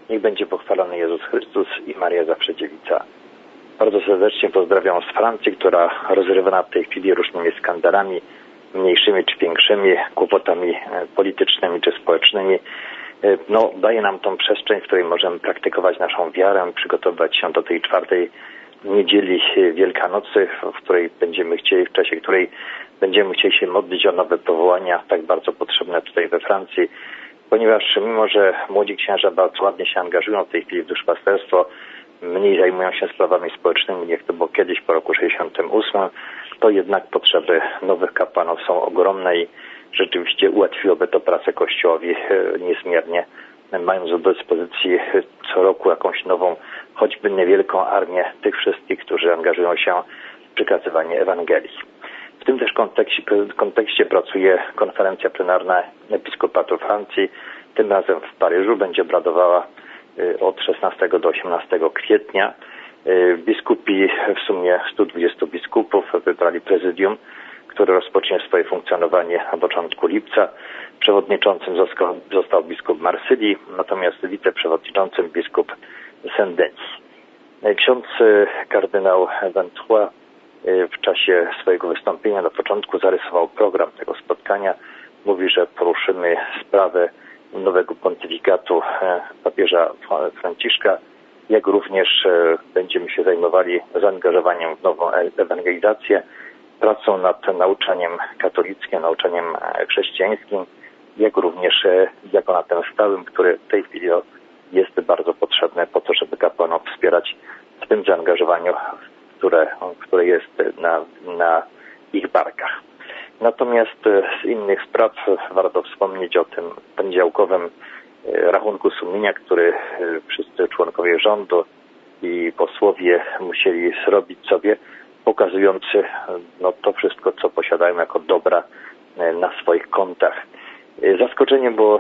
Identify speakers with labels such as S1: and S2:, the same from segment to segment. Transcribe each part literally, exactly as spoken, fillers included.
S1: Niech będzie pochwalony Jezus Chrystus i Maria Zawsze Dziewica. Bardzo serdecznie pozdrawiam z Francji, która rozrywana w tej chwili różnymi skandalami, mniejszymi czy większymi, kłopotami politycznymi czy społecznymi. No, daje nam tą przestrzeń, w której możemy praktykować naszą wiarę, przygotowywać się do tej czwartej niedzieli Wielkanocy, w której będziemy chcieli, w czasie której będziemy chcieli się modlić o nowe powołania, tak bardzo potrzebne tutaj we Francji, ponieważ mimo, że młodzi księża bardzo ładnie się angażują w tej chwili w duszpasterstwo, mniej zajmują się sprawami społecznymi, jak to było kiedyś po roku sześćdziesiątym ósmym, to jednak potrzeby nowych kapłanów są ogromne i rzeczywiście ułatwiłoby to pracę Kościołowi niezmiernie, mając do dyspozycji co roku jakąś nową, choćby niewielką armię tych wszystkich, którzy angażują się w przekazywanie Ewangelii. W tym też kontekście, kontekście pracuje konferencja plenarna Episkopatu Francji. Tym razem w Paryżu będzie obradowała od szesnastego do osiemnastego kwietnia. Biskupi, w sumie stu dwudziestu biskupów, wybrali prezydium, które rozpocznie swoje funkcjonowanie na początku lipca. Przewodniczącym został, został biskup Marsylii, natomiast wiceprzewodniczącym biskup Saint-Denis. Ksiądz kardynał Ventura w czasie swojego wystąpienia na początku zarysował program tego spotkania. Mówi, że poruszymy sprawę nowego pontyfikatu papieża Franciszka, jak również będziemy się zajmowali zaangażowaniem w nową ewangelizację, pracą nad nauczaniem katolickim, nauczaniem chrześcijańskim, jak również diakonatem stałym, który w tej chwili jest bardzo potrzebny po to, żeby kapłanów wspierać w tym zaangażowaniu, które, które jest na, na ich barkach. Natomiast z innych spraw warto wspomnieć o tym poniedziałkowym rachunku sumienia, który wszyscy członkowie rządu i posłowie musieli zrobić sobie, pokazujący no, to wszystko, co posiadają jako dobra na swoich kontach. Zaskoczeniem było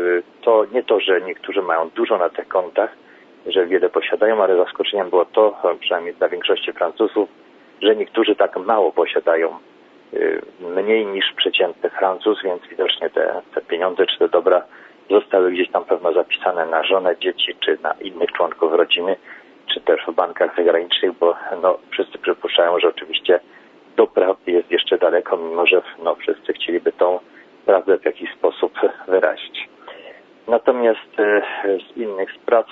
S1: to nie to, że niektórzy mają dużo na tych kontach, że wiele posiadają, ale zaskoczeniem było to, przynajmniej dla większości Francuzów, że niektórzy tak mało posiadają, mniej niż przeciętny Francuz, więc widocznie te, te pieniądze czy te dobra zostały gdzieś tam pewno zapisane na żonę, dzieci czy na innych członków rodziny, czy też w bankach zagranicznych, bo no, wszyscy przypuszczają, że oczywiście do prawdy jest jeszcze daleko, mimo że no, wszyscy chcieliby tą prawdę w jakiś sposób wyrazić. Natomiast z innych spraw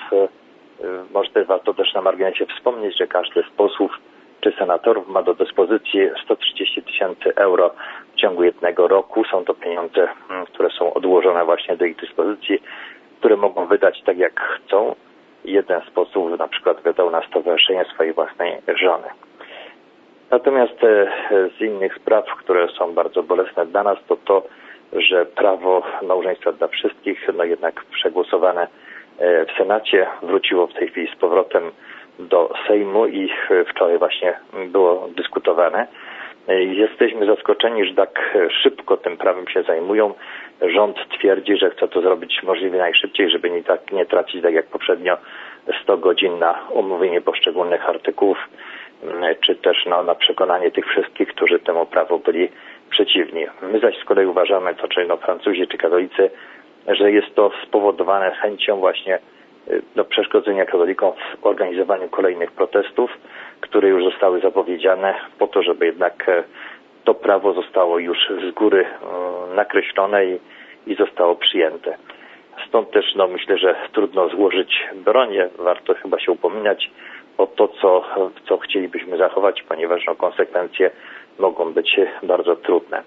S1: może warto też na marginesie wspomnieć, że każdy z posłów czy senatorów ma do dyspozycji sto trzydzieści tysięcy euro w ciągu jednego roku. Są to pieniądze, które są odłożone właśnie do ich dyspozycji, które mogą wydać tak jak chcą. Jeden z posłów na przykład wydał na stowarzyszenie swojej własnej żony. Natomiast z innych spraw, które są bardzo bolesne dla nas, to to, że prawo małżeństwa dla wszystkich, no jednak przegłosowane w Senacie, wróciło w tej chwili z powrotem do Sejmu i wczoraj właśnie było dyskutowane. Jesteśmy zaskoczeni, że tak szybko tym prawem się zajmują. Rząd twierdzi, że chce to zrobić możliwie najszybciej, żeby nie, tak, nie tracić, tak jak poprzednio, sto godzin na omówienie poszczególnych artykułów, czy też no, na przekonanie tych wszystkich, którzy temu prawu byli przeciwni. My zaś z kolei uważamy, to czy no, Francuzi, czy katolicy, że jest to spowodowane chęcią właśnie do przeszkodzenia katolikom w organizowaniu kolejnych protestów, które już zostały zapowiedziane po to, żeby jednak to prawo zostało już z góry nakreślone i, i zostało przyjęte. Stąd też no, myślę, że trudno złożyć bronię, warto chyba się upominać o to, co, co chcielibyśmy zachować, ponieważ no, konsekwencje mogą być bardzo trudne.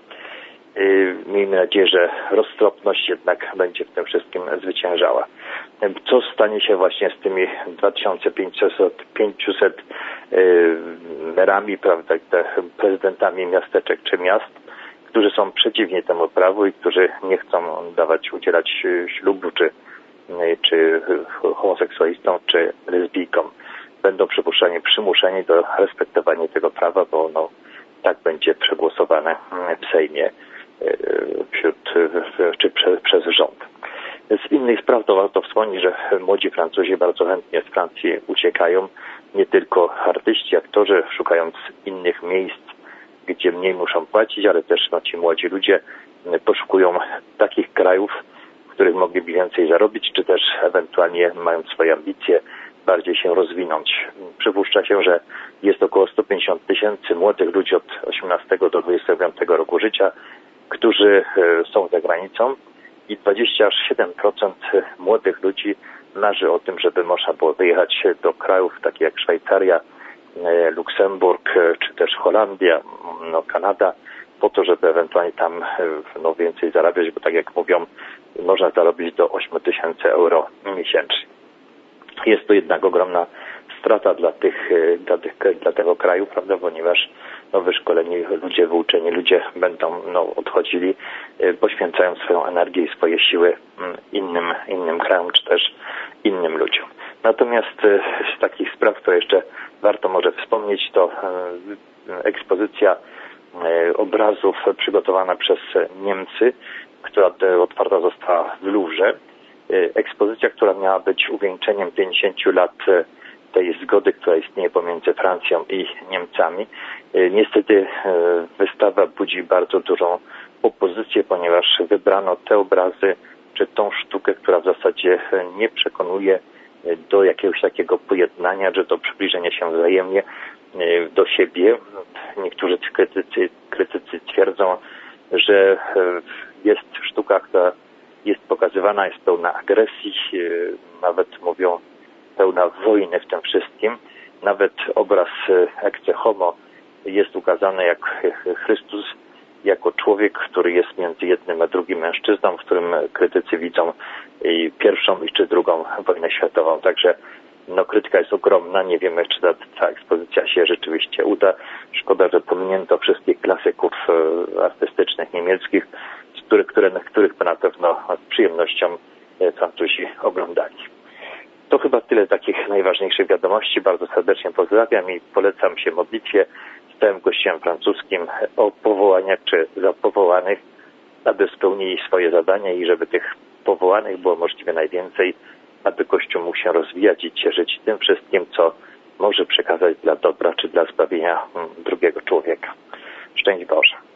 S1: Miejmy nadzieję, że roztropność jednak będzie w tym wszystkim zwyciężała. Co stanie się właśnie z tymi dwa tysiące pięćset merami, prawda, prezydentami miasteczek czy miast, którzy są przeciwni temu prawu i którzy nie chcą dawać, udzielać ślubu czy, czy homoseksualistom, czy lesbijkom. Będą przypuszczani przymuszeni do respektowania tego prawa, bo no, tak będzie przegłosowane w Sejmie wśród, czy przez, przez rząd. Z innych spraw to warto wspomnieć, że młodzi Francuzi bardzo chętnie z Francji uciekają. Nie tylko artyści, aktorzy, szukając innych miejsc, gdzie mniej muszą płacić, ale też no, ci młodzi ludzie poszukują takich krajów, których mogliby więcej zarobić, czy też ewentualnie mając swoje ambicje, bardziej się rozwinąć. Przypuszcza się, że jest około sto pięćdziesiąt tysięcy młodych ludzi od osiemnastego do dwudziestego piątego roku życia, którzy są za granicą i dwadzieścia aż siedem procent młodych ludzi marzy o tym, żeby można było wyjechać do krajów takich jak Szwajcaria, Luksemburg, czy też Holandia, no, Kanada, po to, żeby ewentualnie tam no, więcej zarabiać, bo tak jak mówią, można zarobić do ośmiu tysięcy euro miesięcznie. Jest to jednak ogromna strata dla tych, dla, tych, dla tego kraju, prawda, ponieważ no, wyszkoleni ludzie, wyuczeni ludzie będą no, odchodzili, poświęcają swoją energię i swoje siły innym, innym krajom, czy też innym ludziom. Natomiast z takich spraw, które jeszcze warto może wspomnieć, to ekspozycja obrazów przygotowana przez Niemcy, która otwarta została w Luwrze. Ekspozycja, która miała być uwieńczeniem pięćdziesięciu lat tej zgody, która istnieje pomiędzy Francją i Niemcami. Niestety wystawa budzi bardzo dużą opozycję, ponieważ wybrano te obrazy, czy tą sztukę, która w zasadzie nie przekonuje do jakiegoś takiego pojednania, czy do przybliżenia się wzajemnie do siebie. Niektórzy krytycy, krytycy twierdzą, że jest sztuka, która jest pokazywana, jest pełna agresji, nawet mówią pełna wojny w tym wszystkim. Nawet obraz Ecce Homo jest ukazany jak Chrystus, jako człowiek, który jest między jednym a drugim mężczyzną, w którym krytycy widzą i pierwszą i czy drugą wojnę światową. Także no, krytyka jest ogromna. Nie wiemy, czy ta, ta ekspozycja się rzeczywiście uda. Szkoda, że pominięto wszystkich klasyków artystycznych niemieckich, z których, które, których na pewno z przyjemnością Francuzi oglądali. To chyba tyle takich najważniejszych wiadomości. Bardzo serdecznie pozdrawiam i polecam się modlitwie z całym Kościołem francuskim o powołaniach czy za powołanych, aby spełnili swoje zadania i żeby tych powołanych było możliwie najwięcej, aby Kościół mógł się rozwijać i cieszyć tym wszystkim, co może przekazać dla dobra czy dla zbawienia drugiego człowieka. Szczęść Boże.